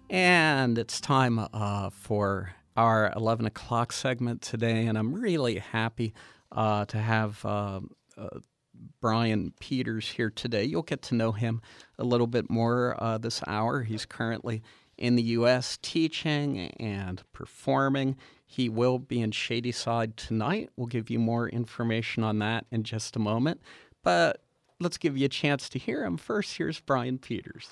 And it's time for our 11 o'clock segment today, and I'm really happy to have Brian Peters here today. You'll get to know him a little bit more this hour. He's currently in the U.S. teaching and performing. He will be in Shadyside tonight. We'll give you more information on that in just a moment. But let's give you a chance to hear him. First, here's Brian Peters.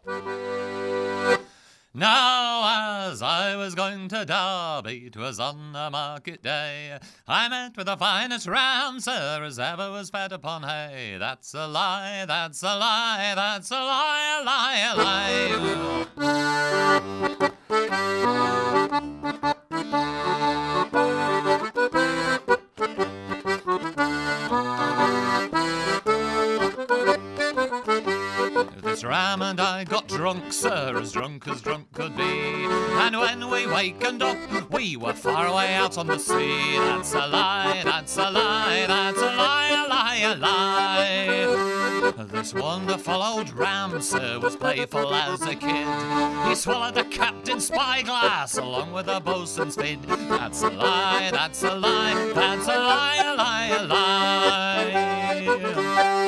Now as I was going to Derby, 'twas on a market day, I met with the finest ram, sir, as ever was fed upon hay. That's a lie, that's a lie, that's a lie, a lie, a lie. This ram and I got drunk, sir, as drunk could be. And when we wakened up, we were far away out on the sea. That's a lie, that's a lie, that's a lie, a lie, a lie. This wonderful old ram, sir, was playful as a kid. He swallowed the captain's spyglass along with the boatswain's fid. That's a lie, that's a lie, that's a lie, a lie, a lie.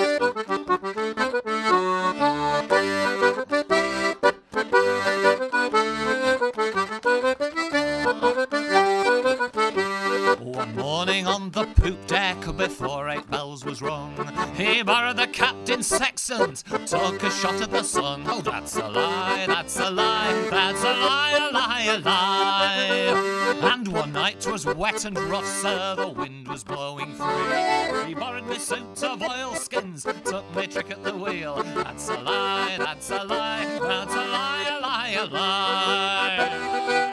One morning on the poop deck, before 8 bells was rung, he borrowed the captain's sextant, took a shot at the sun. Oh, that's a lie, that's a lie, that's a lie, a lie, a lie. And one night 'twas wet and rough, sir, the wind was blowing free. He borrowed me suit of oilskins, took me trick at the wheel. That's a lie, that's a lie, that's a lie, a lie, a lie.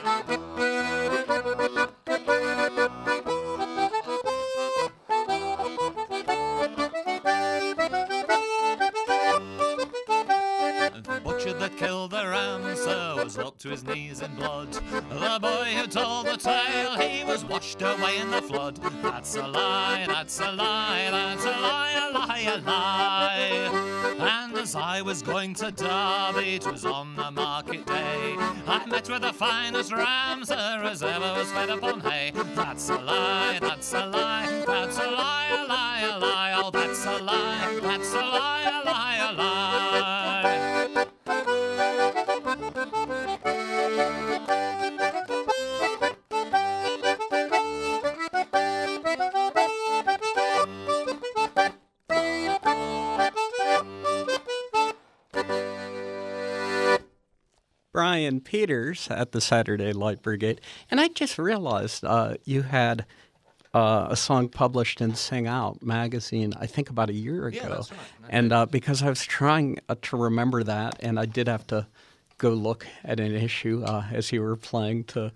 Killed the ram, sir, was up to his knees in blood. The boy who told the tale, he was washed away in the flood. That's a lie, that's a lie, that's a lie, a lie, a lie. And as I was going to Derby, 'twas on the market day, I met with the finest ram, sir, as ever was fed upon hay. That's a lie, that's a lie, that's a lie, a lie, a lie. Oh, that's a lie, that's a lie, a lie, a lie. Brian Peters at the Saturday Light Brigade. And I just realized you had a song published in Sing Out magazine, I think about a year ago. Yeah, that's right. And because I was trying to remember that, and I did have to go look at an issue as you were playing to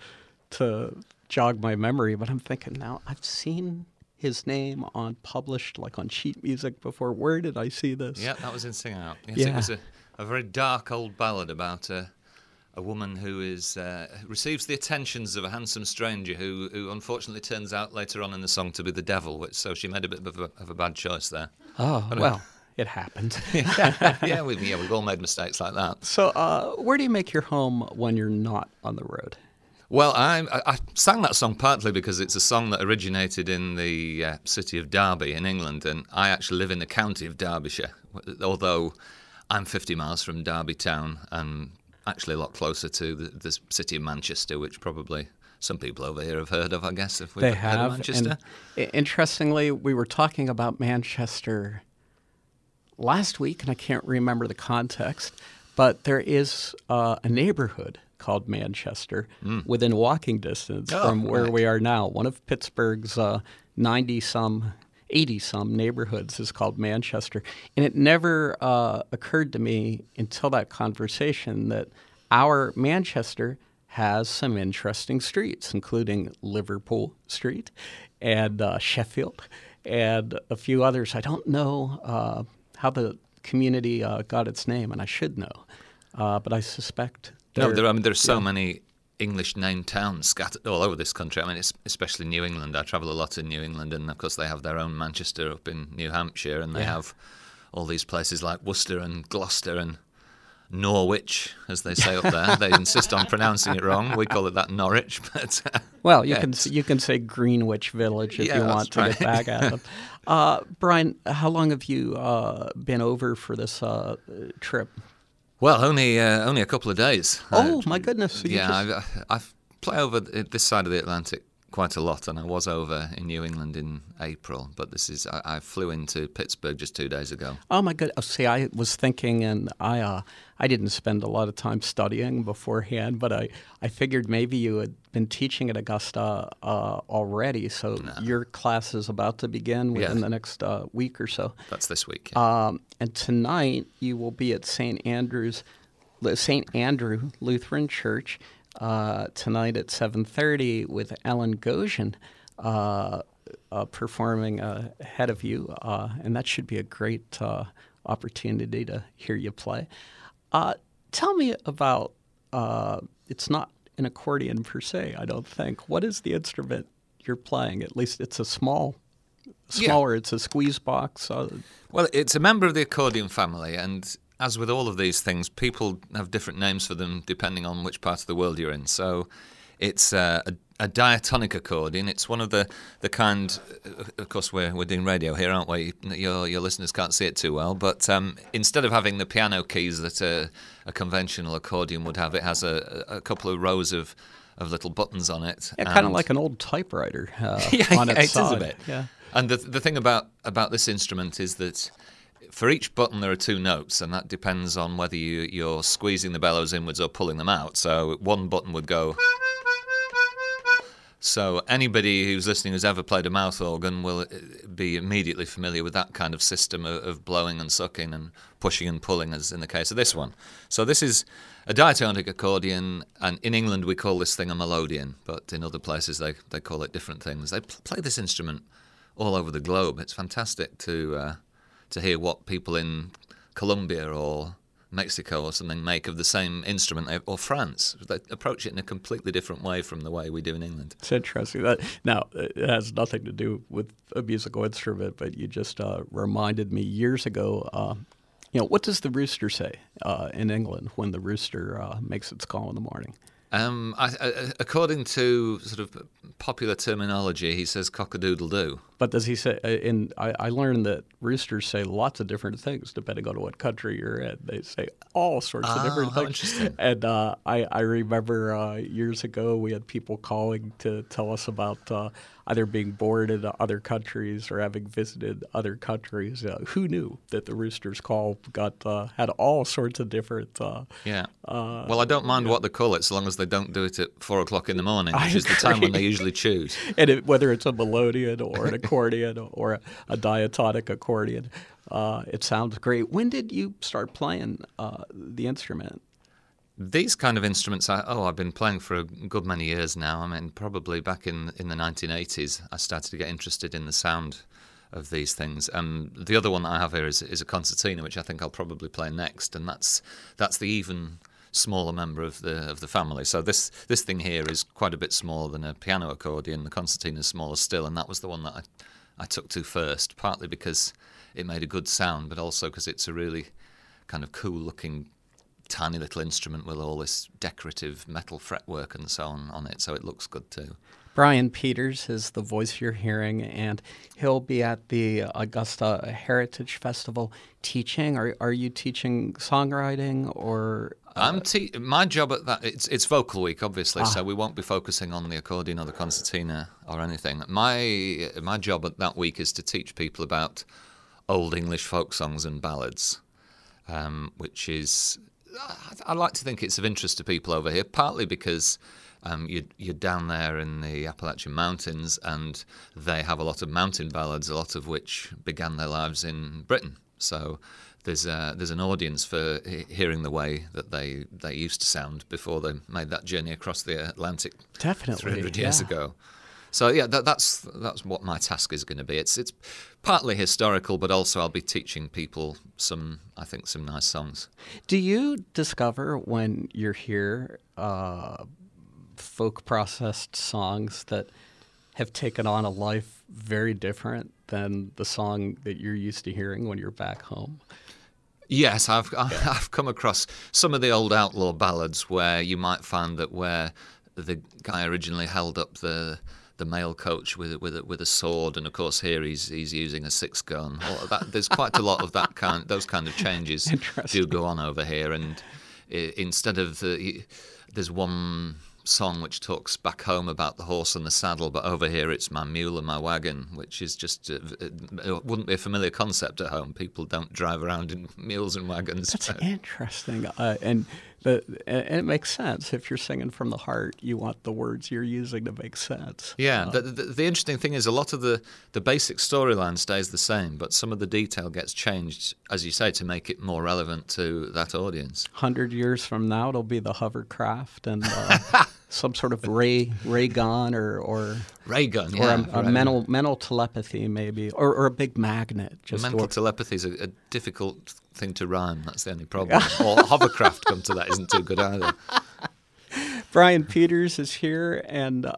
jog my memory. But I'm thinking now, I've seen his name published like on sheet music before. Where did I see this? Yeah, that was in Sing Out. Yes, Yeah. It was a very dark old ballad about a woman who receives the attentions of a handsome stranger who unfortunately turns out later on in the song to be the devil, so she made a bit of a bad choice there. Oh, well, it happened. Yeah, we've all made mistakes like that. So where do you make your home when you're not on the road? Well, I sang that song partly because it's a song that originated in the city of Derby in England, and I actually live in the county of Derbyshire, although I'm 50 miles from Derby town and actually a lot closer to the city of Manchester, which probably some people over here have heard of, I guess, if we've They heard have. of Manchester. And interestingly, we were talking about Manchester last week, and I can't remember the context, but there is a neighborhood called Manchester within walking distance from where we are now. One of Pittsburgh's 90-some, 80-some neighborhoods is called Manchester. And it never occurred to me until that conversation that our Manchester has some interesting streets, including Liverpool Street and Sheffield and a few others. I don't know how the community got its name, and I should know, but I suspect there's so many English-named towns scattered all over this country. I mean, especially New England. I travel a lot in New England, and of course they have their own Manchester up in New Hampshire, and they have all these places like Worcester and Gloucester and Norwich, as they say up there. They insist on pronouncing it wrong. We call it that Norwich, but well, you can say Greenwich Village if you want to get back at them. Brian, how long have you been over for this trip? Well, only a couple of days. Oh my goodness! So I play over this side of the Atlantic quite a lot, and I was over in New England in April, but I flew into Pittsburgh just 2 days ago. Oh my goodness! See, I was thinking, and I didn't spend a lot of time studying beforehand, but I figured maybe you had been teaching at Augusta already, so your class is about to begin within the next week or so. That's this week. Yeah. And tonight you will be at St. Andrew Lutheran Church. Tonight at 7:30 with Ellen Goshen performing ahead of you, and that should be a great opportunity to hear you play. Tell me about, it's not an accordion per se, I don't think. What is the instrument you're playing? At least it's smaller, it's a squeeze box. Well, it's a member of the accordion family, and as with all of these things, people have different names for them depending on which part of the world you're in. So it's a diatonic accordion. It's one of the kind, of course we're doing radio here, aren't we? Your listeners can't see it too well, but instead of having the piano keys that a conventional accordion would have, it has a couple of rows of little buttons on it. Yeah, kind of like an old typewriter on its side. Is a bit. Yeah. And the thing about this instrument is that for each button there are two notes, and that depends on whether you're squeezing the bellows inwards or pulling them out. So one button would go. So anybody who's listening who's ever played a mouth organ will be immediately familiar with that kind of system of blowing and sucking and pushing and pulling, as in the case of this one. So this is a diatonic accordion, and in England we call this thing a melodeon, but in other places they call it different things. They play this instrument all over the globe. It's fantastic to hear what people in Colombia or Mexico or something make of the same instrument, or France. They approach it in a completely different way from the way we do in England. It's interesting. Now, it has nothing to do with a musical instrument, but you just reminded me years ago, what does the rooster say in England when the rooster makes its call in the morning? According to sort of popular terminology, he says cock-a-doodle-doo. But does he say? I learned that roosters say lots of different things depending on what country you're in. They say all sorts of different things. Interesting. And I remember years ago we had people calling to tell us about either being born in other countries or having visited other countries. Who knew that the rooster's call had all sorts of different. Well, I don't mind what they call it, so long as they don't do it at 4 o'clock in the morning, which is the time when they usually choose. And whether it's a melodeon or an accordion or a diatonic accordion, it sounds great. When did you start playing the instrument? These kind of instruments, I've been playing for a good many years now. I mean, probably back in the 1980s, I started to get interested in the sound of these things. The other one that I have here is a concertina, which I think I'll probably play next, and that's the even smaller member of the family. So this thing here is quite a bit smaller than a piano accordion. The concertina is smaller still, and that was the one that I took to first, partly because it made a good sound, but also because it's a really kind of cool-looking tiny little instrument with all this decorative metal fretwork and so on it, so it looks good too. Brian Peters is the voice you're hearing, and he'll be at the Augusta Heritage Festival teaching. Are you teaching songwriting or? My job at that, it's vocal week, obviously, so we won't be focusing on the accordion or the concertina or anything. My job at that week is to teach people about old English folk songs and ballads, which is, I like to think it's of interest to people over here, partly because you're down there in the Appalachian Mountains, and they have a lot of mountain ballads, a lot of which began their lives in Britain. So there's an audience for hearing the way that they used to sound before they made that journey across the Atlantic 300 years ago. So that's what my task is going to be. It's partly historical, but also I'll be teaching people some nice songs. Do you discover when you're here folk processed songs that have taken on a life very different than the song that you're used to hearing when you're back home? Yes, I've come across some of the old outlaw ballads where you might find that where the guy originally held up the male coach with a sword, and of course here he's using a 6-gun. There's quite a lot of those kind of changes do go on over here, and instead of there's one song which talks back home about the horse and the saddle, but over here it's my mule and my wagon, which is just it wouldn't be a familiar concept at home. People don't drive around in mules and wagons. That's interesting, and it makes sense. If you're singing from the heart, you want the words you're using to make sense. Yeah, the interesting thing is a lot of the basic storyline stays the same, but some of the detail gets changed, as you say, to make it more relevant to that audience. 100 years from now, it'll be the hovercraft and some sort of ray gun or ray gun, or a mental telepathy maybe, or a big magnet. Mental telepathy is a difficult thing to rhyme. That's the only problem. Or hovercraft come to that isn't too good either. Brian Peters is here, and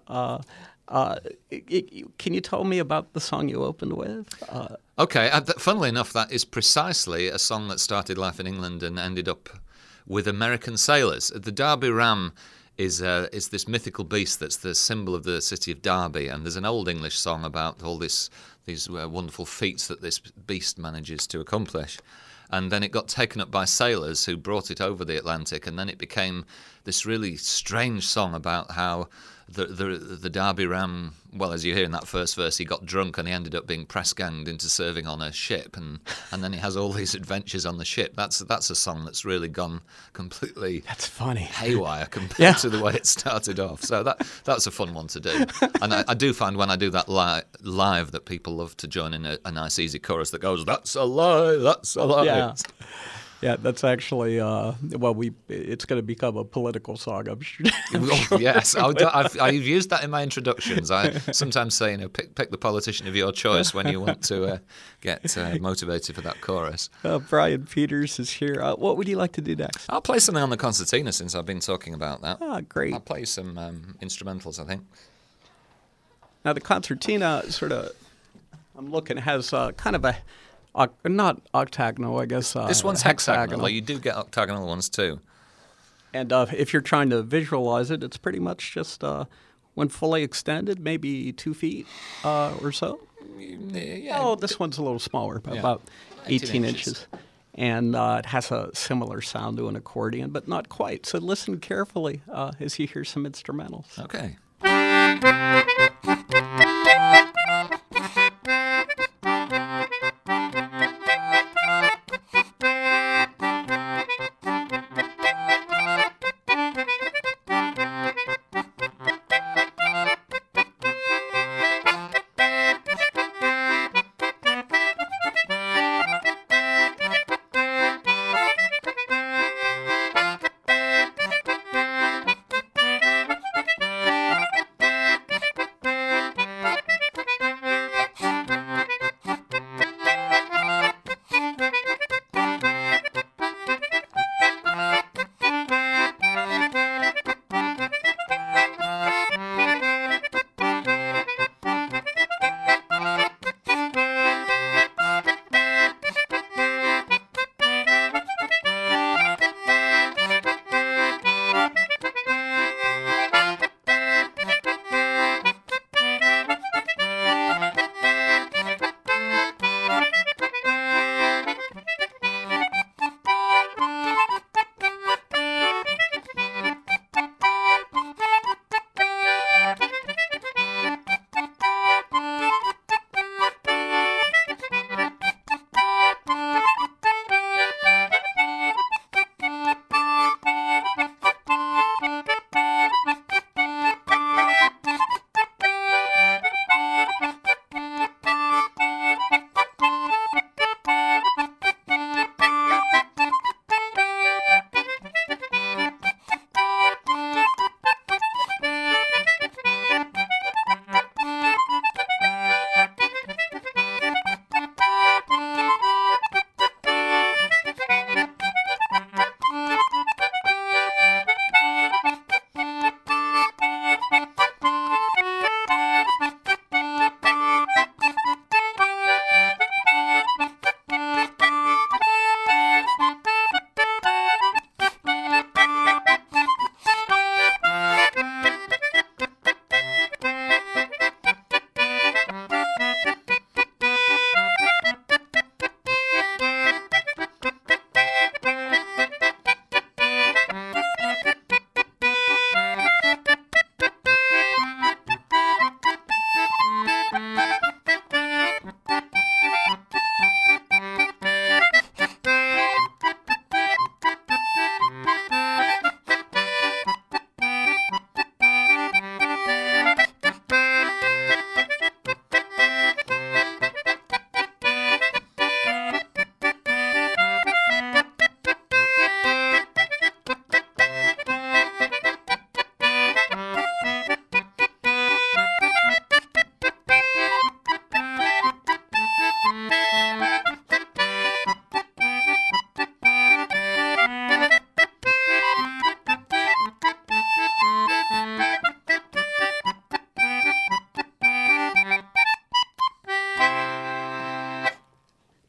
can you tell me about the song you opened with? Okay, funnily enough, that is precisely a song that started life in England and ended up with American sailors. The Derby Ram is this mythical beast that's the symbol of the city of Derby, and there's an old English song about all these wonderful feats that this beast manages to accomplish. And then it got taken up by sailors who brought it over the Atlantic, and then it became this really strange song about how the Derby Ram, well, as you hear in that first verse, he got drunk and he ended up being press-ganged into serving on a ship, and then he has all these adventures on the ship. That's a song that's really gone completely haywire compared to the way it started off. So that's a fun one to do. And I do find when I do that live that people love to join in a nice easy chorus that goes, "That's a lie, that's a lie." Yeah. Yeah, that's actually, it's going to become a political song, I'm sure. Yes, I've used that in my introductions. I sometimes say, pick the politician of your choice when you want to get motivated for that chorus. Brian Peters is here. What would you like to do next? I'll play something on the concertina since I've been talking about that. Great. I'll play some instrumentals, I think. Now, the concertina I'm looking, has kind of a... not octagonal, I guess. This one's hexagonal. You do get octagonal ones too. And if you're trying to visualize it, it's pretty much just, when fully extended, maybe 2 feet or so. Yeah. Oh, this one's a little smaller, about 18 inches. And it has a similar sound to an accordion, but not quite. So listen carefully as you hear some instrumentals. Okay.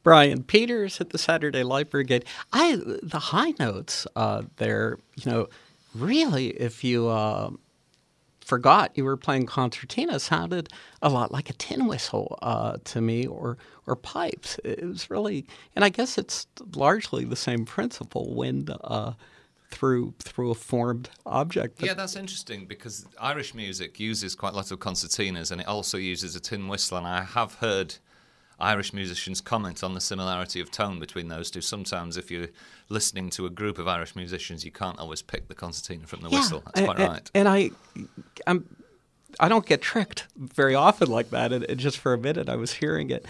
Brian Peters at the Saturday Light Brigade. The high notes there, really, if you forgot you were playing concertina, sounded a lot like a tin whistle to me, or pipes. It was really, and I guess it's largely the same principle, wind through a formed object. Yeah, that's interesting because Irish music uses quite a lot of concertinas, and it also uses a tin whistle, and I have heard Irish musicians comment on the similarity of tone between those two. Sometimes if you're listening to a group of Irish musicians, you can't always pick the concertina from the whistle. That's quite right. And I don't get tricked very often like that. And just for a minute, I was hearing it.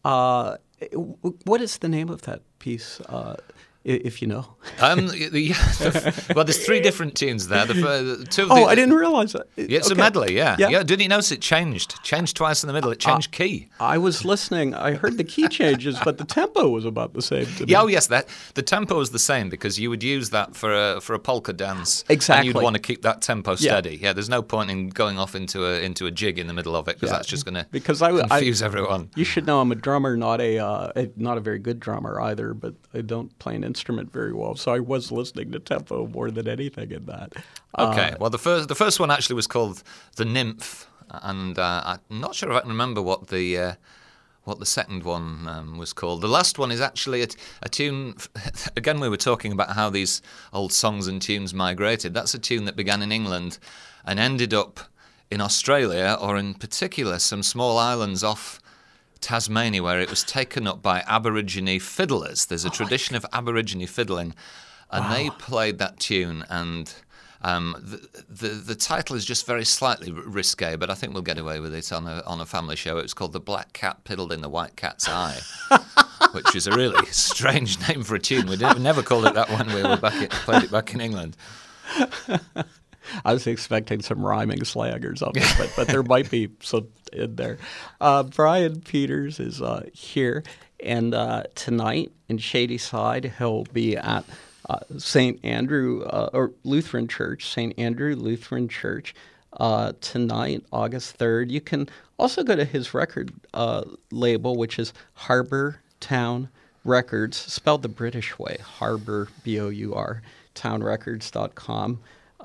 What is the name of that piece? If you know. Well, there's three different tunes there. I didn't realize that. Yeah, it's a medley, yeah. Didn't you notice it changed twice in the middle? It changed key. I was listening. I heard the key changes, but the tempo was about the same to me. Yeah, yes, the tempo was the same because you would use that for a polka dance. Exactly. And you'd want to keep that tempo steady. Yeah, there's no point in going off into a jig in the middle of it because that's just going to confuse everyone. You should know I'm a drummer, not a very good drummer either, but I don't play an instrument very well, so I was listening to tempo more than anything in that. Okay, well the first one actually was called The Nymph, and I'm not sure if I can remember what the second one was called. The last one is actually a tune. Again, we were talking about how these old songs and tunes migrated. That's a tune that began in England and ended up in Australia, or in particular some small islands off Tasmania, where it was taken up by Aborigine fiddlers. There's a tradition of Aborigine fiddling, and they played that tune, and the title is just very slightly risque, but I think we'll get away with it on a family show. It was called The Black Cat Piddled in the White Cat's Eye, which is a really strange name for a tune. We never called it that when we were played it back in England. I was expecting some rhyming slang or something, but there might be some in there. Brian Peters is here, and tonight in Shadyside he'll be at St. Andrew or Lutheran Church, St. Andrew Lutheran Church tonight, August 3rd. You can also go to his record label, which is Harbour Town Records, spelled the British way, Harbour, B-O-U-R, townrecords.com.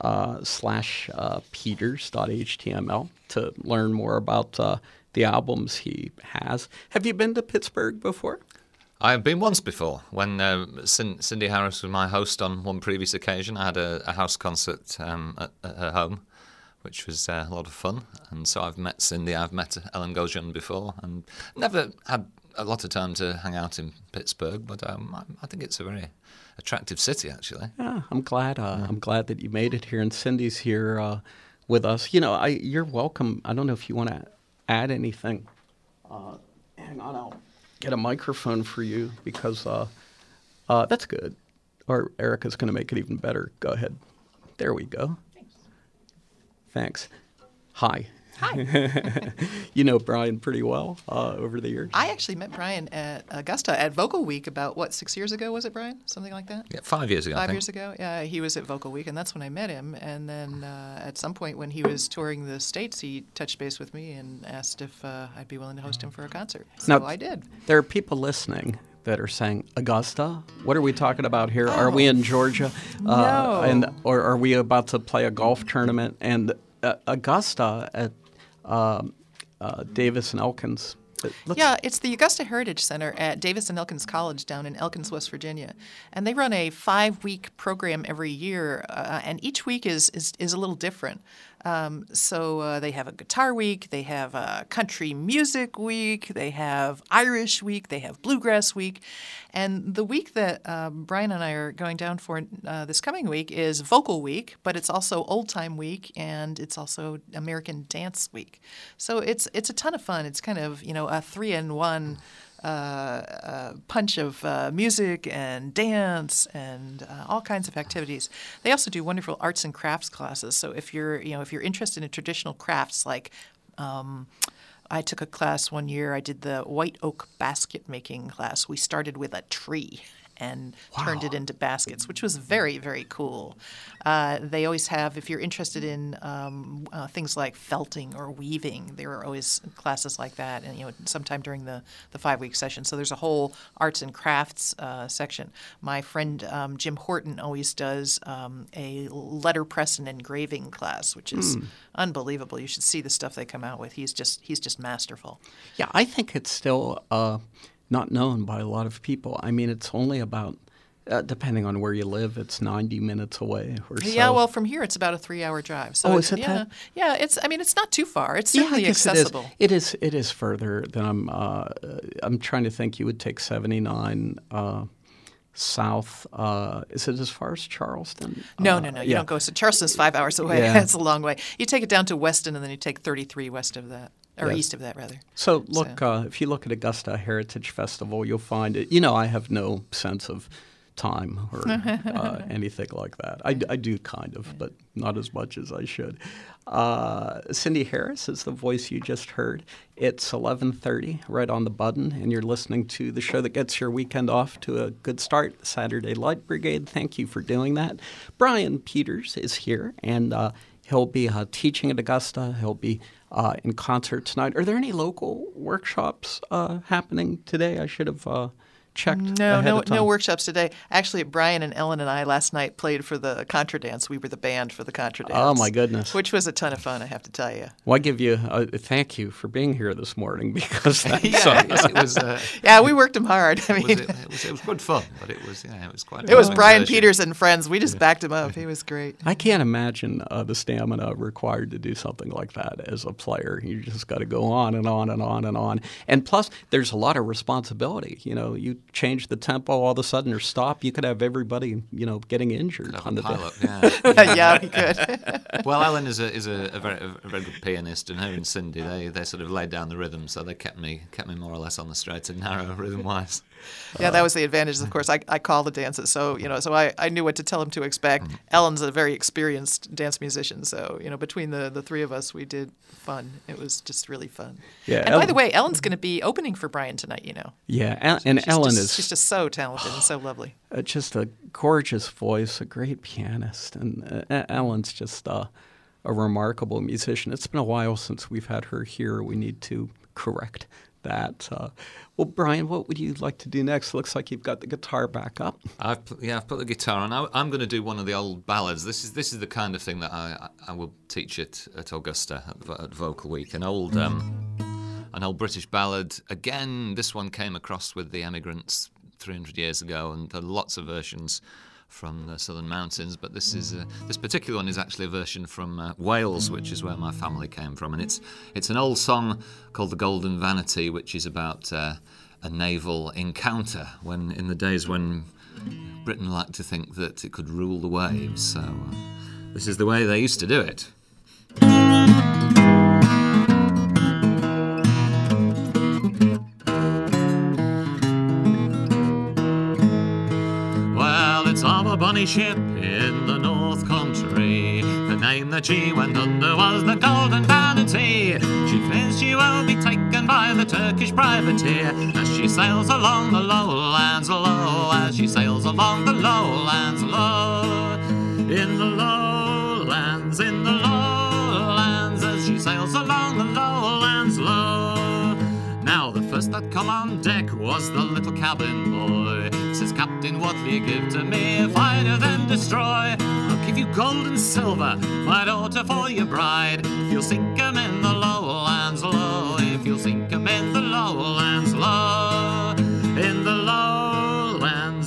/Peters.html to learn more about the albums he has. Have you been to Pittsburgh before? I have been once before when Cindy Harris was my host on one previous occasion. I had a house concert at her home, which was a lot of fun. And so I've met Cindy, I've met Ellen Gaujon before, and never had a lot of time to hang out in Pittsburgh, but I think it's a very attractive city, actually. Yeah, I'm glad. I'm glad that you made it here, and Cindy's here with us. You're welcome. I don't know if you want to add anything. Hang on, I'll get a microphone for you because that's good. Or Erica's going to make it even better. Go ahead. There we go. Thanks. Hi. Hi. You know Brian pretty well over the years. I actually met Brian at Augusta at Vocal Week about, 6 years ago, was it, Brian? Something like that? Yeah, 5 years ago, 5 years ago? Yeah, he was at Vocal Week, and that's when I met him. And then at some point when he was touring the States, he touched base with me and asked if I'd be willing to host him for a concert. So now, I did. There are people listening that are saying, Augusta? What are we talking about here? Are we in Georgia? No. Or are we about to play a golf tournament? And Augusta at Davis and Elkins. Yeah, it's the Augusta Heritage Center at Davis and Elkins College down in Elkins, West Virginia. And they run a 5-week program every year, and each week is a little different. So they have a guitar week, they have a country music week, they have Irish week, they have bluegrass week. And the week that Brian and I are going down for this coming week is Vocal Week, but it's also Old Time Week, and it's also American Dance Week. So it's a ton of fun. It's kind of, a 3-in-1 punch of music and dance and all kinds of activities. They also do wonderful arts and crafts classes. So if you're interested in traditional crafts, like I took a class one year. I did the white oak basket making class. We started with a tree, and turned it into baskets, which was very, very cool. They always have, if you're interested in things like felting or weaving, there are always classes like that, and sometime during the 5-week session. So there's a whole arts and crafts section. My friend Jim Horton always does a letterpress and engraving class, which is unbelievable. You should see the stuff they come out with. He's just masterful. Yeah, I think it's still not known by a lot of people. I mean, it's only about, depending on where you live, it's 90 minutes away or so. Yeah, well, from here it's about a 3-hour drive. So is it that? Yeah, it's not too far. It's certainly accessible. It is further than I'm trying to think. You would take 79 south. Is it as far as Charleston? No. You don't go. So Charleston's 5 hours away. Yeah. That's a long way. You take it down to Weston, and then you take 33 west of that. Or Yes. east of that, rather. So look, if you look at Augusta Heritage Festival, you'll find it. I have no sense of time or anything like that. I do kind of, but not as much as I should. Cindy Harris is the voice you just heard. It's 11:30, right on the button, and you're listening to the show that gets your weekend off to a good start, Saturday Light Brigade. Thank you for doing that. Brian Peters is here, and he'll be teaching at Augusta. He'll be in concert tonight. Are there any local workshops happening today? I should have checked ahead of time. No workshops today. Actually, Brian and Ellen and I last night played for the Contra Dance. We were the band for the Contra Dance. Oh, my goodness. Which was a ton of fun, I have to tell you. Well, I give you a thank you for being here this morning because that's It was. Yeah, we worked them hard. I mean, It was good fun, but it was quite. it was an Brian exertion. Peters and friends. We just backed him up. He was great. I can't imagine the stamina required to do something like that as a player. You just got to go on and on and on and on. And plus, there's a lot of responsibility. You change the tempo all of a sudden or stop, you could have everybody, getting injured on the Pilot, day. yeah. Yeah, we could. Well, Ellen is a very good pianist, and her and Cindy they sort of laid down the rhythm, so they kept me more or less on the straight and narrow rhythm wise. Yeah, that was the advantage. Of course, I call the dances, so so I knew what to tell them to expect. Ellen's a very experienced dance musician, so between the three of us, we did fun. It was just really fun. Yeah, And by the way, Ellen's going to be opening for Brian tonight. Yeah, and Ellen she's just so talented and so lovely. Just a gorgeous voice, a great pianist, and Ellen's just a remarkable musician. It's been a while since we've had her here. We need to correct that. Well, Brian, what would you like to do next? Looks like you've got the guitar back up. I've put the guitar on. I'm going to do one of the old ballads. This is the kind of thing that I will teach at Augusta at Vocal Week. An old British ballad. Again, this one came across with the Emigrants 300 years ago, and there are lots of versions from the Southern Mountains, but this particular one is actually a version from Wales, which is where my family came from, and it's an old song called "The Golden Vanity," which is about a naval encounter in the days when Britain liked to think that it could rule the waves. So this is the way they used to do it. Of a bonny ship in the North Country, the name that she went under was the Golden Vanity. She fears she will be taken by the Turkish privateer as she sails along the lowlands low, as she sails along the lowlands low, in the lowlands, as she sails along the lowlands low. Now the first that come on deck was the little cabin boy. Says, "Captain, what'll you give to me if I do them destroy? I'll give you gold and silver, my daughter for your bride, if you'll sink 'em in the lowlands low, if you'll sink 'em in the lowlands low, in the lowlands,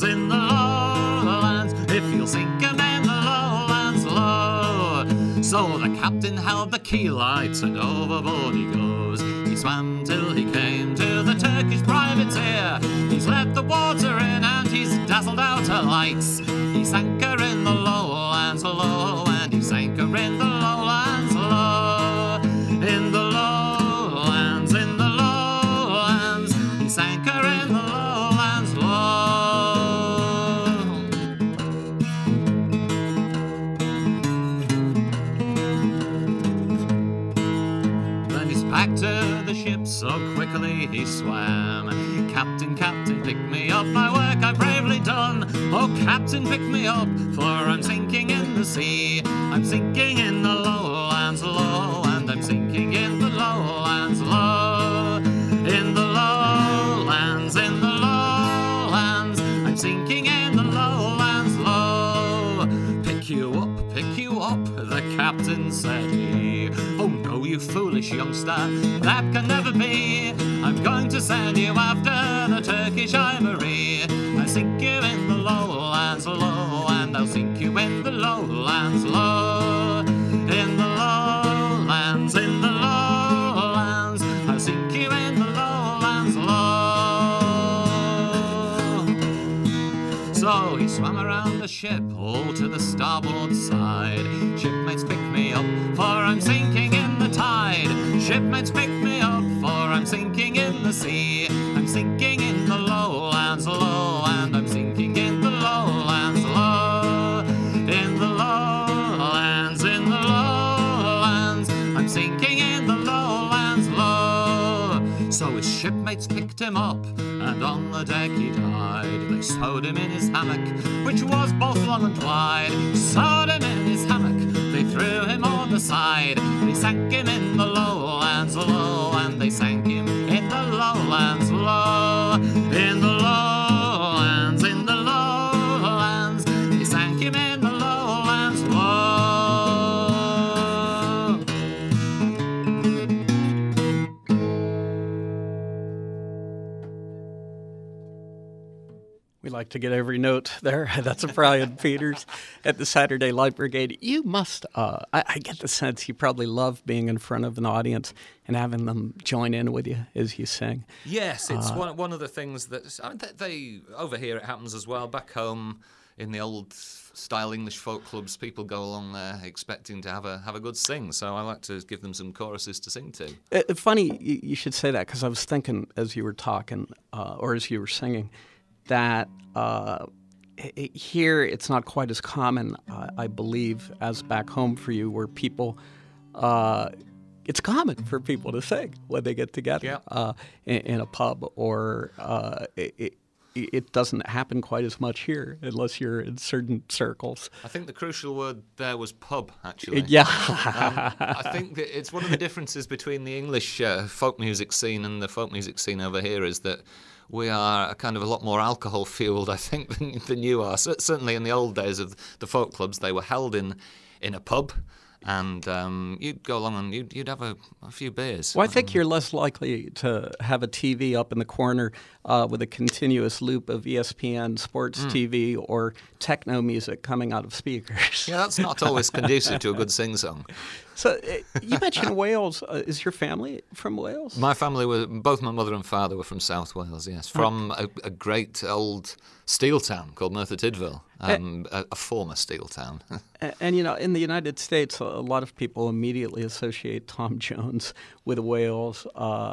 if you'll sink 'em in the lowlands low." So the captain held the key lights and overboard he goes. He swam till he came to the Turkish privateer. He's let the water in and he's dazzled out her lights. He sank her in the lowlands low, and he sank her in the lowlands low, in the lowlands, he sank her in the lowlands low. Then his back to the ship so quickly he swam. Captain, Captain, pick me up, my work I've bravely done. Oh, Captain, pick me up, for I'm sinking in the sea. I'm sinking in the lowlands low, and I'm sinking in the lowlands low. In the lowlands, I'm sinking in the lowlands low. Pick you up, the captain said he. Oh no, you foolish youngster, that can never be. I'm going to send you after the Turkish ivory. I'll sink you in the lowlands low, and I'll sink you in the lowlands low. In the lowlands, I'll sink you in the lowlands low. So he swam around the ship, all to the starboard side. Shipmates, pick me up, for I'm sinking in the tide. Shipmates, pick me up, for I'm sinking in the sea. I'm sinking in the lowlands low, and I'm sinking in the lowlands low. In the lowlands, I'm sinking in the lowlands low. So his shipmates picked him up, and on the deck he died. They sewed him in his hammock, which was both long and wide. Sewed him in his hammock, they threw him on the side. They sank him in the lowlands low, and they sank him in the lowlands low. In the lowlands, they sank him in the lowlands low. We like to get every note there. That's a Brian Peters at the Saturday Light Brigade. You must, I get the sense you probably love being in front of an audience and having them join in with you as you sing. Yes, it's one of the things that they over here it happens as well. Back home in the old style English folk clubs, people go along there expecting to have a good sing. So I like to give them some choruses to sing to. Funny you should say that, because I was thinking as you were talking or as you were singing that here it's not quite as common, I believe, as back home for you, where people. It's common for people to sing when they get together in a pub, or it doesn't happen quite as much here unless you're in certain circles. I think the crucial word there was pub, actually. Yeah. I think that it's one of the differences between the English folk music scene and the folk music scene over here is that we are kind of a lot more alcohol-fueled, I think, than you are. Certainly in the old days of the folk clubs, they were held in a pub. And you'd go along and you'd have a few beers. Well, I think you're less likely to have a TV up in the corner with a continuous loop of ESPN sports TV or techno music coming out of speakers. Yeah, that's not always conducive to a good sing-song. So you mentioned Wales. Is your family from Wales? My family both my mother and father were from South Wales, yes. From a great old steel town called Merthyr Tydfil, a former steel town. And, in the United States, a lot of people immediately associate Tom Jones with Wales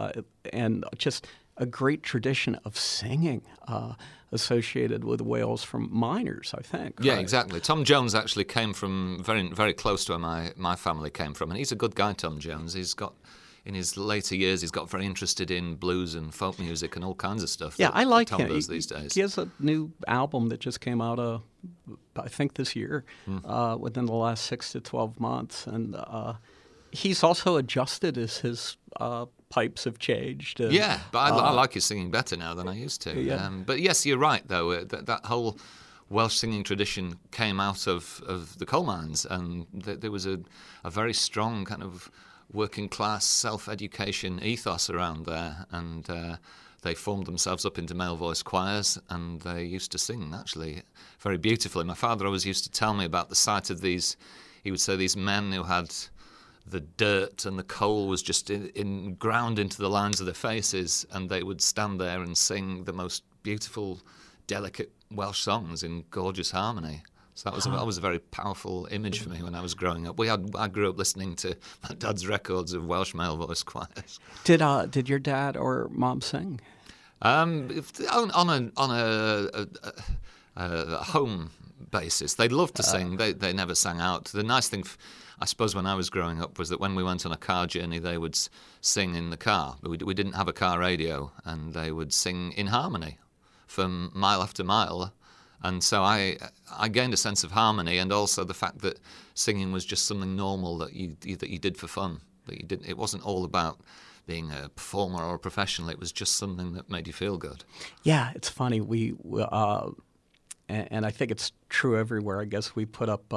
and just a great tradition of singing associated with Wales from miners, I think. Yeah, right? Exactly. Tom Jones actually came from very, very close to where my family came from. And he's a good guy, Tom Jones. In his later years, he's got very interested in blues and folk music and all kinds of stuff. Yeah, I like Tom him. Does these days. He has a new album that just came out, I think this year, within the last 6 to 12 months. And he's also adjusted as his pipes have changed. Yeah, but I like his singing better now than I used to. Yeah. But yes, you're right, though. That whole Welsh singing tradition came out of the coal mines, and there was a very strong kind of working class self-education ethos around there, and they formed themselves up into male voice choirs, and they used to sing actually very beautifully. My father always used to tell me about the sight of these, he would say, these men who had the dirt and the coal was just ground into the lines of their faces, and they would stand there and sing the most beautiful, delicate Welsh songs in gorgeous harmony. So that was a very powerful image for me when I was growing up. I grew up listening to my dad's records of Welsh male voice choirs. Did your dad or mom sing? On home basis. They loved to sing. They never sang out. The nice thing, I suppose, when I was growing up was that when we went on a car journey, they would sing in the car. We didn't have a car radio, and they would sing in harmony from mile after mile. And so I gained a sense of harmony, and also the fact that singing was just something normal that you did for fun. That you didn't. It wasn't all about being a performer or a professional. It was just something that made you feel good. Yeah, it's funny. And I think it's true everywhere. I guess we put up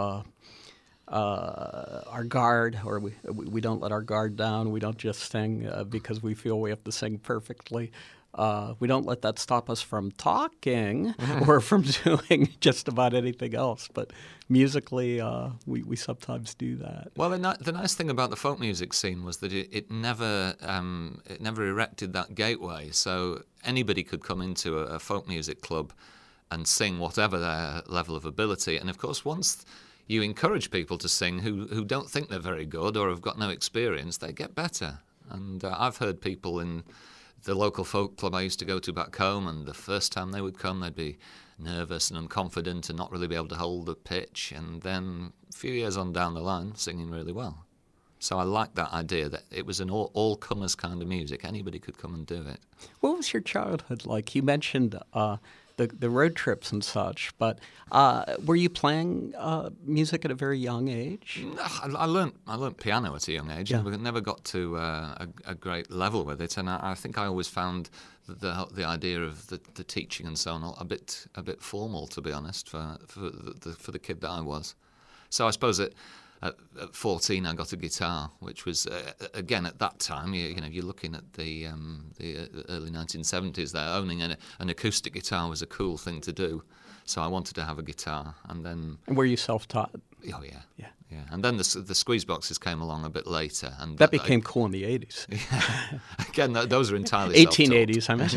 our guard, or we don't let our guard down. We don't just sing because we feel we have to sing perfectly. We don't let that stop us from talking or from doing just about anything else. But musically, we sometimes do that. Well, the nice thing about the folk music scene was that it never erected that gateway. So anybody could come into a folk music club and sing whatever their level of ability. And of course, once you encourage people to sing who don't think they're very good or have got no experience, they get better. And I've heard people in the local folk club I used to go to back home, and the first time they would come, they'd be nervous and unconfident and not really be able to hold the pitch, and then a few years on down the line, singing really well. So I like that idea that it was an all-comers kind of music. Anybody could come and do it. What was your childhood like? You mentioned the road trips and such, but were you playing music at a very young age? I learnt piano at a young age. Yeah. I never got to a great level with it, and I think I always found the idea of the teaching and so on a bit formal, to be honest, for the kid that I was. So I suppose at 14 I got a guitar, which was again at that time you're looking at the early 1970s there. Owning an acoustic guitar was a cool thing to do, so I wanted to have a guitar. And then Were you self-taught? Oh yeah. And then the squeeze boxes came along a bit later, and That became cool in the 80s. Yeah. Again, those are entirely 1880s, I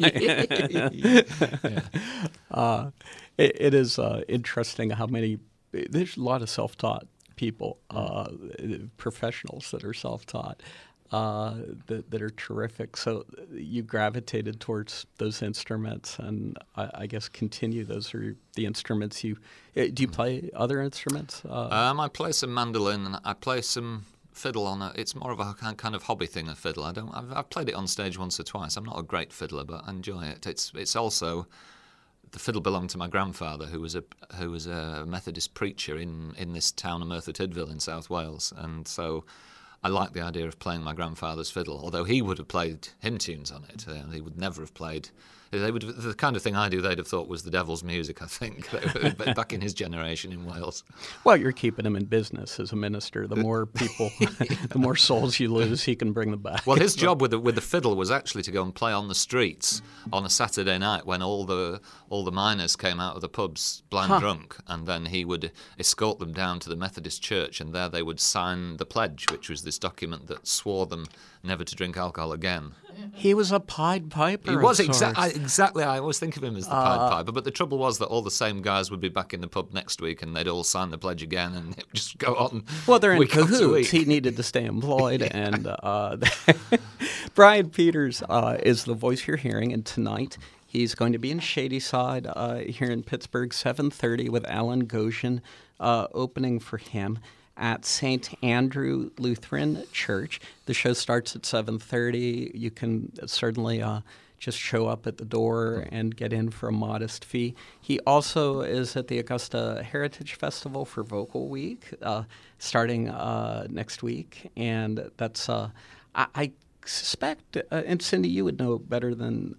meant. But it is interesting how there's a lot of self-taught people, professionals that are self-taught, that are terrific. So you gravitated towards those instruments, and I guess continue. Those are the instruments you. Do you play other instruments? I play some mandolin, and I play some fiddle on it. It's more of a kind of hobby thing, a fiddle. I've played it on stage once or twice. I'm not a great fiddler, but I enjoy it. It's also. The fiddle belonged to my grandfather, who was a Methodist preacher in this town of Merthyr Tydfil in South Wales, and so I like the idea of playing my grandfather's fiddle. Although he would have played hymn tunes on it, he would never have played. The kind of thing I do, they'd have thought was the devil's music, I think, back in his generation in Wales. Well, you're keeping him in business as a minister. The more people, the more souls you lose, he can bring them back. Well, his job with the fiddle was actually to go and play on the streets on a Saturday night when all the miners came out of the pubs blind drunk, and then he would escort them down to the Methodist church, and there they would sign the pledge, which was this document that swore them never to drink alcohol again. He was a Pied Piper. He was exactly. I always think of him as the Pied Piper. But the trouble was that all the same guys would be back in the pub next week, and they'd all sign the pledge again, and it would just go on. Well, they're in week after cahoots. week. He needed to stay employed, and Brian Peters is the voice you're hearing, and tonight he's going to be in Shadyside here in Pittsburgh, 7:30 with Alan Goshen opening for him at St. Andrew Lutheran Church. The show starts at 7:30. You can certainly just show up at the door and get in for a modest fee. He also is at the Augusta Heritage Festival for Vocal Week, starting next week. And that's, I suspect, and Cindy, you would know better than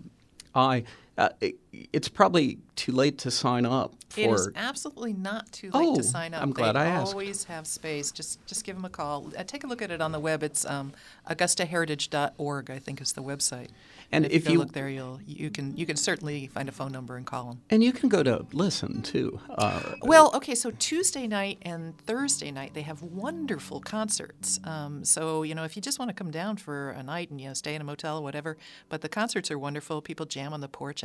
it's probably too late to sign up for. It is absolutely not too late to sign up. I'm glad I asked. They always have space. Just give them a call. Take a look at it on the web. It's AugustaHeritage.org, I think, is the website. And if you look there, you can certainly find a phone number and call them. And you can go to listen too. Well, okay. So Tuesday night and Thursday night they have wonderful concerts. So if you just want to come down for a night and stay in a motel or whatever, but the concerts are wonderful. People jam on the porch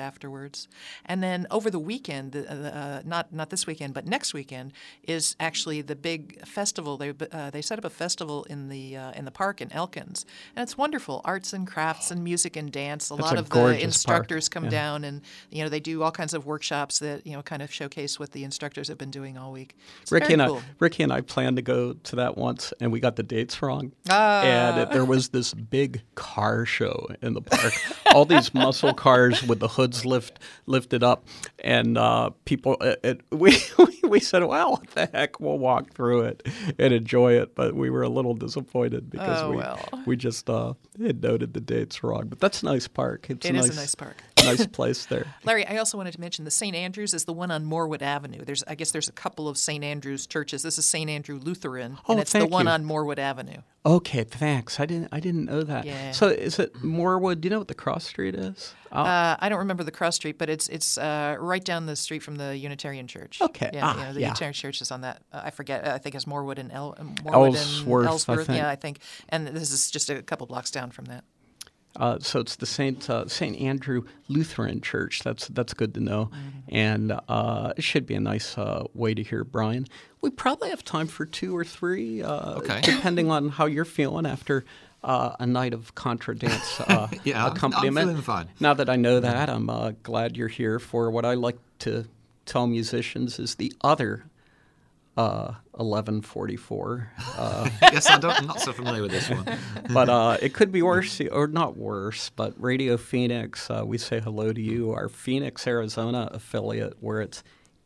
afterwards. And then over the weekend, not this weekend, but next weekend, is actually the big festival. They set up a festival in the park in Elkins, and it's wonderful. Arts and crafts and music and dance. A lot of the instructors come down, and they do all kinds of workshops that kind of showcase what the instructors have been doing all week. It's very cool. Ricky and I planned to go to that once, and we got the dates wrong. And there was this big car show in the park. All these muscle cars with the hoods lifted up, and people. We said, "Well, what the heck? We'll walk through it and enjoy it." But we were a little disappointed because we just had noted the dates wrong. But that's a nice park. It is a nice park. Nice place there. Larry, I also wanted to mention the St. Andrews is the one on Morewood Avenue. I guess there's a couple of St. Andrews churches. This is St. Andrew Lutheran, and it's the one on Morewood Avenue. Okay, thanks. I didn't know that. Yeah. So is it Morewood? Do you know what the cross street is? I don't remember the cross street, but it's right down the street from the Unitarian Church. Okay. Yeah, the Unitarian Church is on that. I forget. I think it's Morewood and Ellsworth. I think. Yeah, I think. And this is just a couple blocks down from that. So it's the St. Andrew Lutheran Church. That's good to know, and it should be a nice way to hear Brian. We probably have time for 2 or 3, depending on how you're feeling after a night of contra dance accompaniment. I'm feeling fine. Now that I know that, I'm glad you're here for what I like to tell musicians is the other 1144. Yes, I'm not so familiar with this one. But it could be worse, or not worse, but Radio Phoenix, we say hello to you, our Phoenix, Arizona affiliate, where it's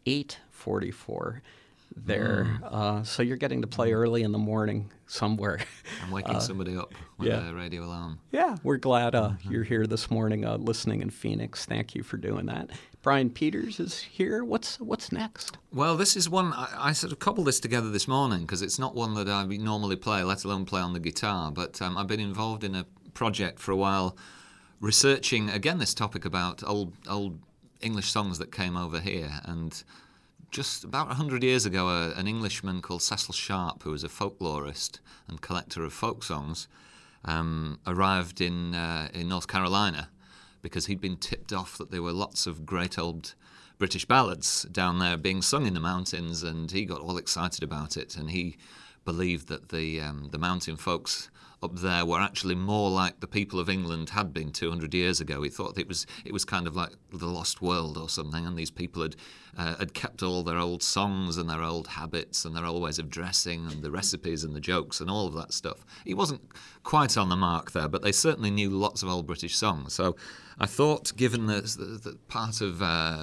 8:44 there. So you're getting to play early in the morning somewhere. I'm waking somebody up with a radio alarm. Yeah, we're glad you're here this morning listening in Phoenix. Thank you for doing that. Brian Peters is here. What's next? Well, this is one, I sort of cobbled this together this morning because it's not one that I normally play, let alone play on the guitar, but I've been involved in a project for a while researching, again, this topic about old English songs that came over here. And just about 100 years ago, an Englishman called Cecil Sharp, who was a folklorist and collector of folk songs, arrived in North Carolina, because he'd been tipped off that there were lots of great old British ballads down there being sung in the mountains, and he got all excited about it, and he believed that the mountain folks up there were actually more like the people of England had been 200 years ago. He thought it was kind of like the lost world or something, and these people had kept all their old songs and their old habits and their old ways of dressing and the recipes and the jokes and all of that stuff. He wasn't quite on the mark there, but they certainly knew lots of old British songs. So I thought, given that part of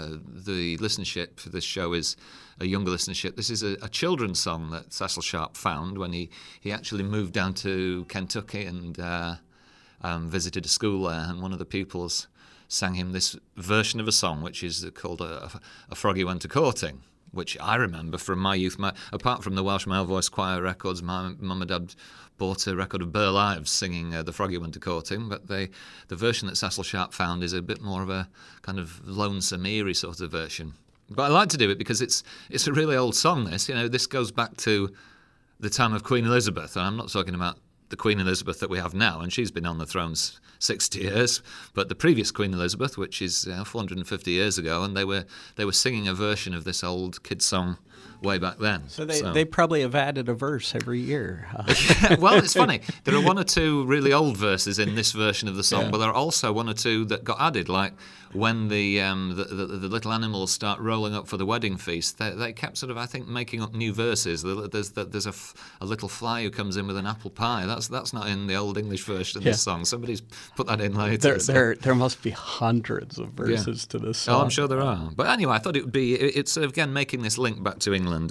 the listenership for this show is a younger listenership, this is a children's song that Cecil Sharp found when he actually moved down to Kentucky and visited a school there, and one of the pupils sang him this version of a song which is called A Froggy Went A-Courting, which I remember from my youth. Apart from the Welsh Male Voice Choir records, my mum and dad bought a record of Burl Ives singing The Froggy Went A-Courting, but the version that Cecil Sharp found is a bit more of a kind of lonesome, eerie sort of version. But I like to do it because it's a really old song, this. This goes back to the time of Queen Elizabeth, and I'm not talking about the Queen Elizabeth that we have now, and she's been on the throne 60 years, but the previous Queen Elizabeth, which is 450 years ago, and they were singing a version of this old kid song way back then. So they probably have added a verse every year. Well, it's funny. There are 1 or 2 really old verses in this version of the song, but there are also 1 or 2 that got added, like when the little animals start rolling up for the wedding feast. They kept sort of, I think, making up new verses. There's a little fly who comes in with an apple pie. That's not in the old English version of this song. Somebody's put that in later. There must be hundreds of verses to this song. Oh, I'm sure there are. But anyway, I thought it's again making this link back to England.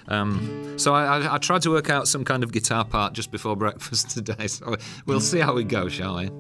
And so I tried to work out some kind of guitar part just before breakfast today. So we'll see how we go, shall we?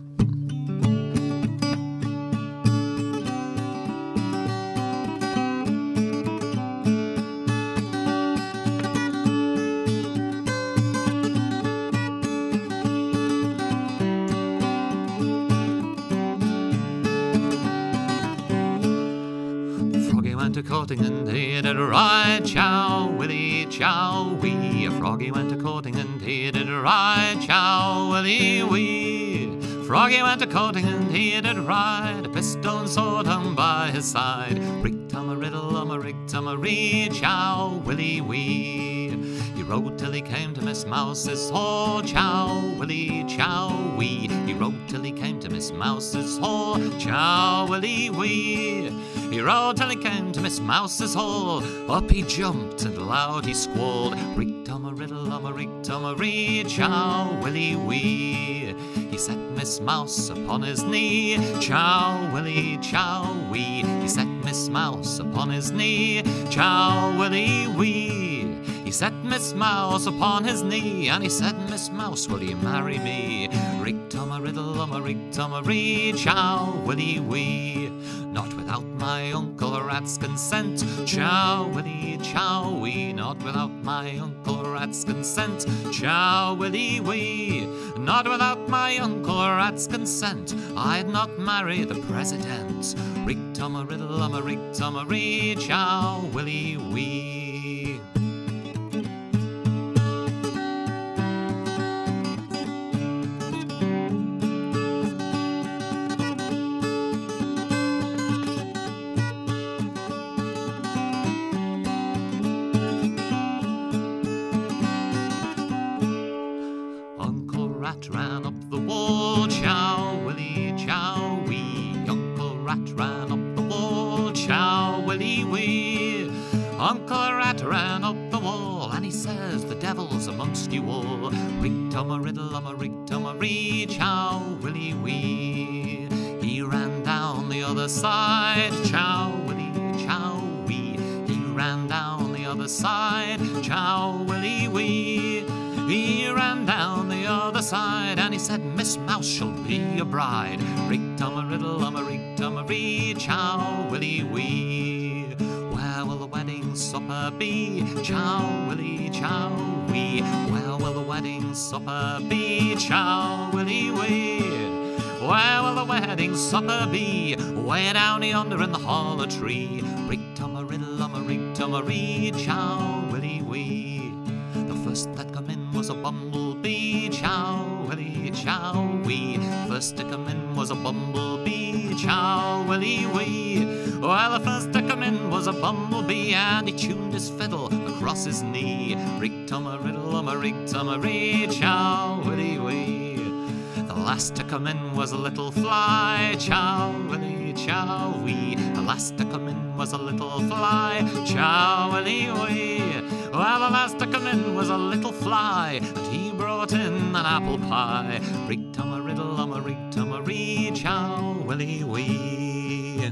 A-courting and he did right, chow willy chow wee. A froggy went a-courting and he did right, chow willy wee. Froggy went a courting and he did ride, a pistol and sword hung by his side. Rig Tom a riddle, a rig Tom a ree, chow willy wee. He rode till he came to Miss Mouse's hole, chow willy chow wee. He rode till he came to Miss Mouse's hole, chow willy wee. He rode till he came to Miss Mouse's hole, up he jumped and loud he squalled. Rig Tom a riddle, a rig Tom a ree, chow willy wee. He set Miss Mouse upon his knee, chow willy chow wee. He set Miss Mouse upon his knee, chow willy wee. He set Miss Mouse upon his knee, and he said, Miss Mouse, will you marry me? Rig Tom a riddle, a rig Tom a ree, chow willy wee. Not without my Uncle Rat's consent, chow willy chow wee. Not without my Uncle Rat's consent, chow willy wee. Not without my Uncle Rat's consent, I'd not marry the President. Rig Tom a riddle, a rig Tom a ree, chow willy wee. Ran up the wall, chow willy chow wee. Uncle Rat ran up the wall, chow willy wee. Uncle Rat ran up the wall, and he says, the devil's amongst you all. Rig Tom a riddle, a rig Tom a ree, chow willy wee. He ran down the other side, chow willy chow wee. He ran down the other side, chow willy wee. He ran down the other side, and he said, Miss Mouse shall be your bride. Rig Tom a riddle, a rig Tom a ree, chow willy wee. Where will the wedding supper be? Chow willy chow wee. Where will the wedding supper be? Chow willy wee. Where will the wedding supper be? Way down yonder in the hollow tree. Rig Tom a riddle, a rig Tom a ree, chow willy wee. First that come in was a bumblebee, chow willy chow wee. First to come in was a bumblebee, chow willy wee. Well, the first to come in was a bumblebee, and he tuned his fiddle across his knee. Rig Tom a riddle, a rig Tom a ree, chow willy wee. The last to come in was a little fly, chow willy chow wee. The last to come in was a little fly, chow willy wee. Well, the last to come in was a little fly, and he brought in an apple pie. Rig Tom a riddle, a rig Tom a ree, chow willy wee.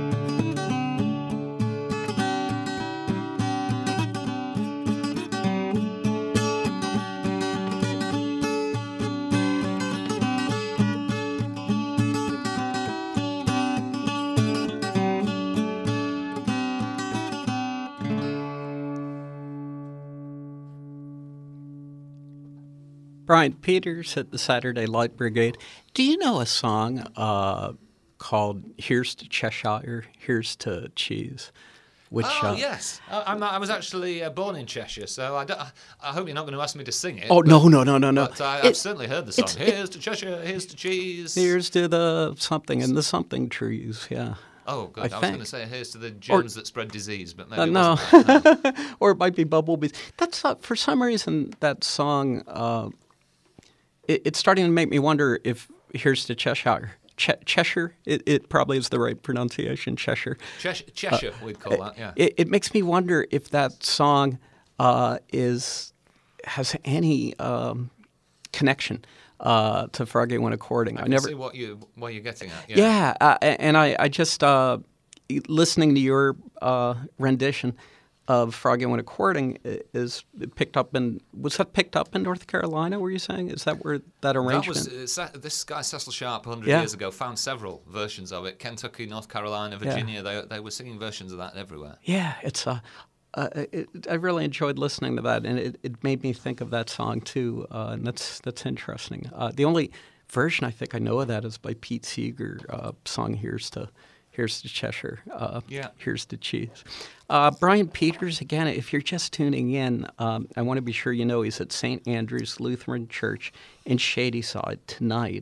Brian Peters at the Saturday Light Brigade. Do you know a song called Here's to Cheshire, Here's to Cheese? Which, yes. I was actually born in Cheshire, so I hope you're not going to ask me to sing it. Oh, no. But I've certainly heard the song. Here's to Cheshire, here's to cheese. Here's to the something and the something trees, yeah. Oh, good. I was going to say here's to the germs that spread disease, but maybe no. it wasn't. No. Or it might be bumblebees. That's for some reason, that song, it's starting to make me wonder if Here's to Cheshire. Cheshire, it probably is the right pronunciation, Cheshire. Cheshire, we'd call that, yeah. It makes me wonder if that song has any connection to Froggy Went A-Courting. I never see what you're getting at. Yeah, and I just, listening to your rendition of Froggy Went A-Courting was that picked up in North Carolina, were you saying? Is that where that arrangement? That was, this guy Cecil Sharp 100 years ago found several versions of it. Kentucky, North Carolina, Virginia, they were singing versions of that everywhere. Yeah, it's I really enjoyed listening to that, and it made me think of that song too, and that's interesting. The only version I think I know of that is by Pete Seeger, song Here's to Cheshire, Here's to Cheese. Brian Peters, again, if you're just tuning in, I want to be sure you know he's at St. Andrew's Lutheran Church in Shadyside tonight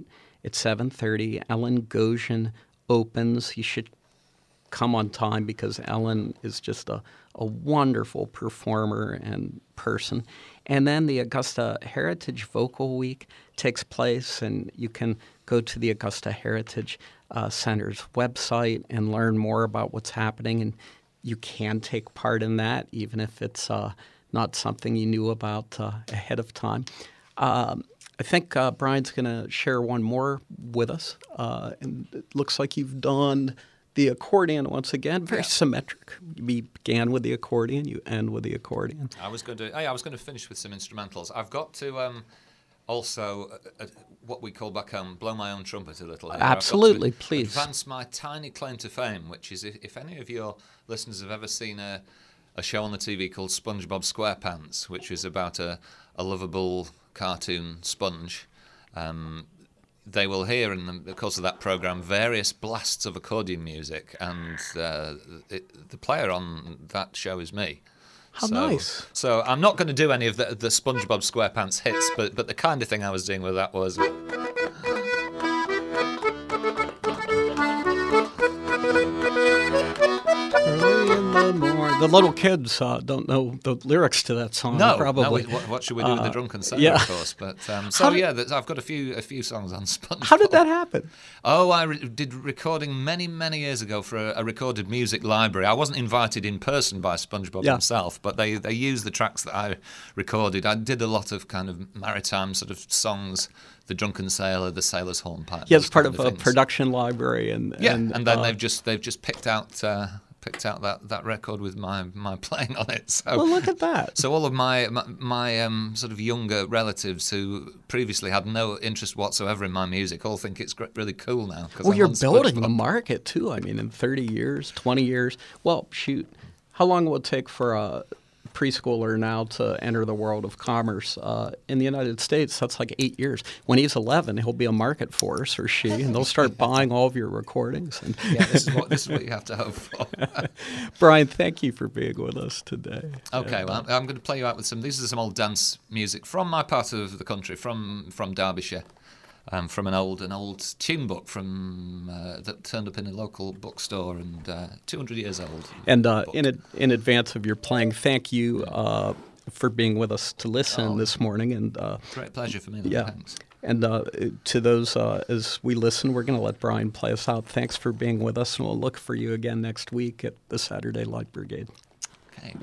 at 7:30. Ellen Goshen opens. You should come on time because Ellen is just a wonderful performer and person. And then the Augusta Heritage Vocal Week takes place, and you can go to the Augusta Heritage Center's website and learn more about what's happening. And you can take part in that, even if it's not something you knew about ahead of time. I think Brian's going to share one more with us. And it looks like you've done the accordion once again, very symmetric. You began with the accordion, you end with the accordion. I was going to finish with some instrumentals. I've got to also what we call back home, blow my own trumpet a little here. Absolutely, I've got to please. advance my tiny claim to fame, which is if any of your listeners have ever seen a show on the TV called SpongeBob SquarePants, which is about a lovable cartoon sponge. They will hear in the course of that programme various blasts of accordion music, and the player on that show is me. How nice. So I'm not going to do any of the SpongeBob SquarePants hits, but the kind of thing I was doing with that was... Early in the morning. The little kids don't know the lyrics to that song. No, probably. No, what should we do with the drunken sailor, yeah. of course. But I've got a few songs on SpongeBob. How did that happen? Oh, I did recording many years ago for a recorded music library. I wasn't invited in person by SpongeBob himself, but they used the tracks that I recorded. I did a lot of kind of maritime sort of songs. The Drunken Sailor, the Sailor's Hornpipe. Yeah, it's part of a production library, and then they've just picked out that record with my playing on it. So, well, look at that. So all of my sort of younger relatives who previously had no interest whatsoever in my music all think it's really cool now. Well, you're building the market too. I mean, in 30 years, 20 years. Well, shoot, how long will it take for a preschooler now to enter the world of commerce? In the United States, that's like 8 years. When he's 11, he'll be a market force, or she, and they'll start buying all of your recordings. And yeah, this is what you have to hope for. Brian, thank you for being with us today. Okay, well, I'm going to play you out with these are some old dance music from my part of the country, from Derbyshire. From an old tune book that turned up in a local bookstore, and 200 years old. And in advance of your playing, thank you for being with us to listen this morning. And great pleasure for me. Yeah. Thanks. And to those, as we listen, we're going to let Brian play us out. Thanks for being with us, and we'll look for you again next week at the Saturday Light Brigade. Okay.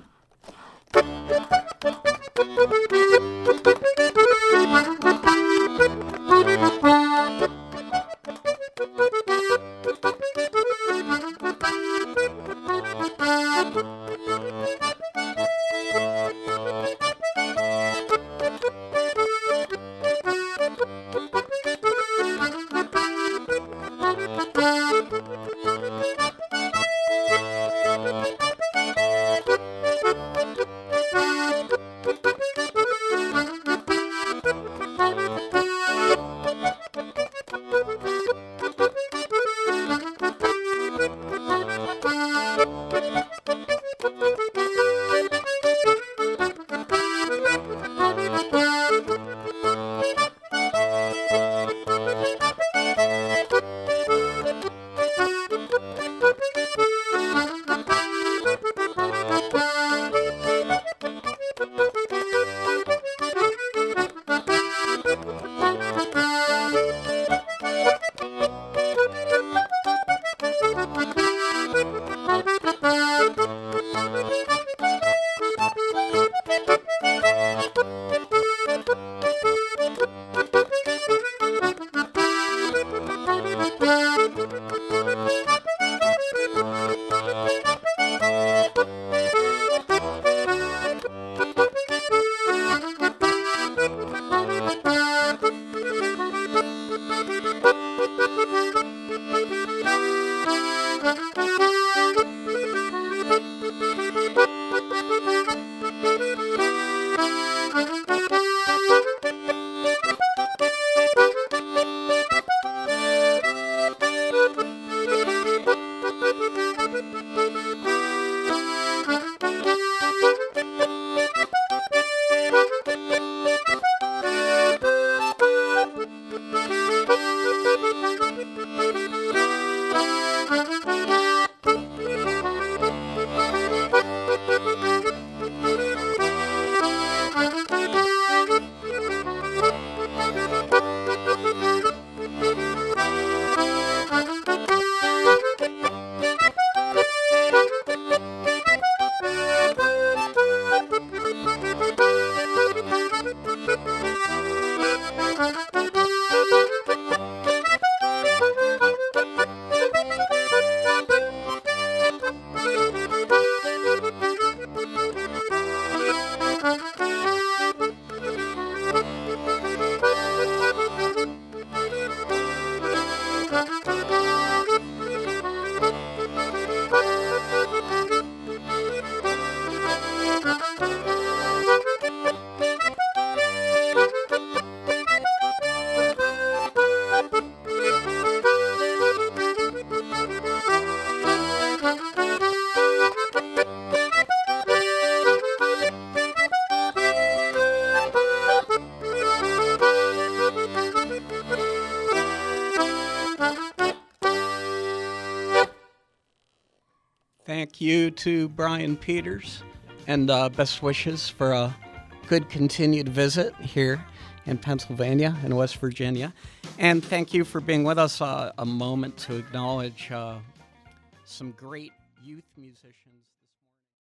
Thank you to Brian Peters, and best wishes for a good continued visit here in Pennsylvania and West Virginia. And thank you for being with us. A moment to acknowledge some great youth musicians.